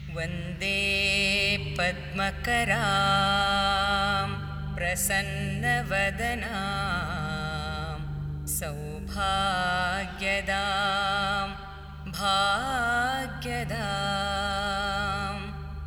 वन्दे पद्मकरां प्रसन्नवदनां सौभाग्यदां भाग्यदाम्।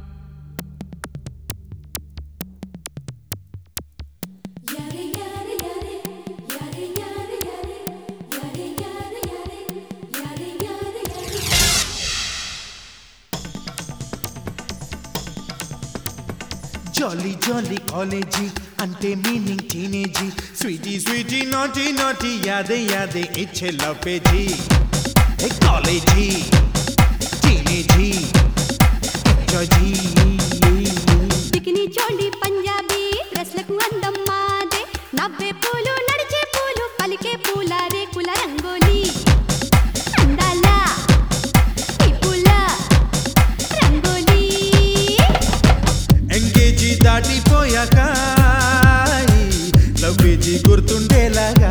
Jolly jolly college ante meaning teenage, sweetie sweetie naughty naughty yade yade ichhe love page. Hey college teenage enjoy ji bikini choli punjabi dress laku andam maade navve poolu nadiche poolu palike poola rekula rangoli andala poola rangoli engage దాటిపోయాక love page గుర్తుండేలాగా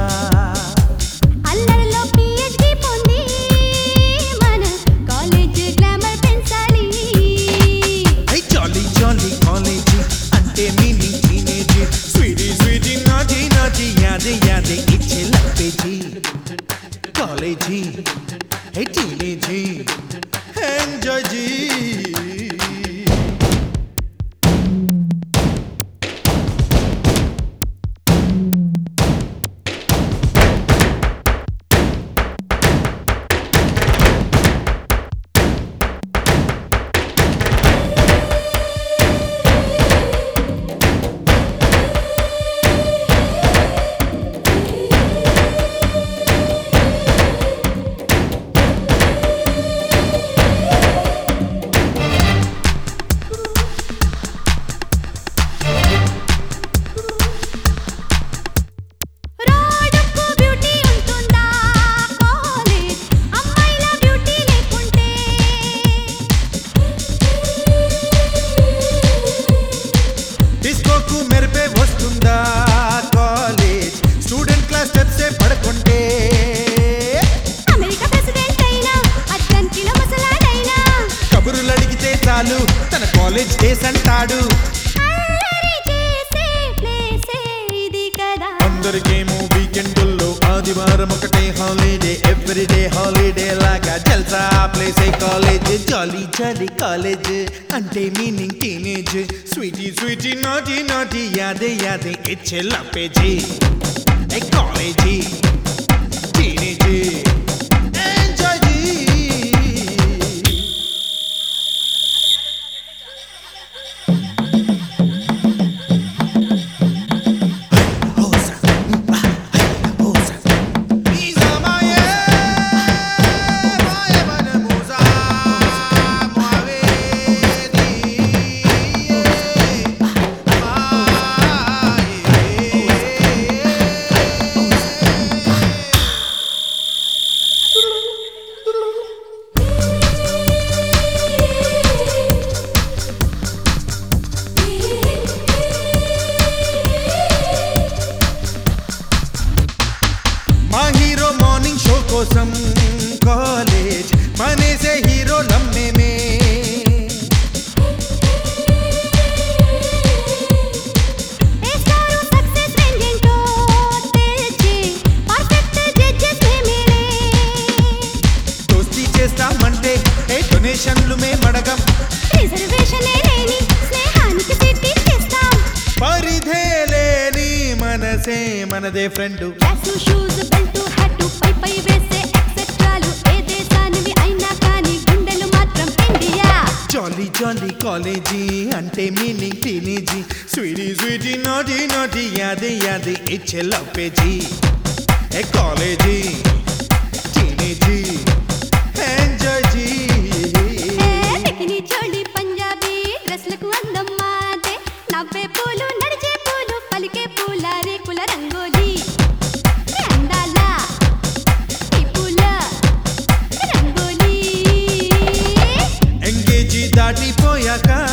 అల్లరిలో PhD పొంది మన college glamour పెంచాలి. Hi jolly jolly college అంటే meaning teenage, sweety sweety naughty naughty యాదే యాదే ఇచ్చే love page college hi teenage enjoy జీ. రోడ్డుకు బ్యూటీ ఉంటుందా కాలేజ్ అమ్మాయిల బ్యూటీ లేకుంటే డిస్కోకు మెరిపే వస్తుందా కాలేజ్ స్టూడెంట్ క్లాస్ స్టెప్సే పడకుంటే. అమెరికా ప్రెసిడెంట్ అయినా అద్దంకిలో ముసలాడైనా కబుర్లు అడిగితే చాలు తన కాలేజ్ డేస్ అంటాడు. అల్లరి చేసే ప్లేసే ఇది కదా. అందరికేమో వీకెండుల్లో ఆదివారం ఒకటే హాలిడే, ఎవ్రీడే హాలిడే లాగా జల్సా ప్లేసే కాలేజ్. జాలీ జాలీ కాలేజ్ అంటే meaning teenage, sweety sweety naughty naughty యాదే యాదే ఇచ్చే love page college teenage enjoy జీ. మా హీరో మార్నింగ్ షో కోసం కాలేజ్ మనేసే హీరో లమ్మేమే. ఏ స్టార్ సక్సెస్ రేంజ్ ఏంటో తెలిచే పర్ఫెక్ట్ జడ్జెస్ మేమే. దోస్తీ చేస్తామంటే ఏ డొనేషన్లు మేమడగం, రిజర్వేషన్ లేని స్నేహానికి సిటీ చేస్తాం. పరిధే లేని మనసే మనదే friend. Glass shoes belt hat పై పై వేసే ఎక్సెట్రాలు ఏ దేశానివి అయినా కానీ గుండెలు మాత్రం ఇండియా. జాలీ జాలీ కాలేజీ అంటే meaning teenage, sweety sweety naughty naughty యాదే యాదే ఇచ్చే love page college teenage enjoy జీ. బికినీ చోళీ పంజాబీ డ్రెస్లకు అందం మాదే నవ్వే పూలు నడిచే పూలు పలికే పూల రేకుల రంగోలి అందాల ఈ పూల రంగోలి ఎంగేజీ దాటిపోయాక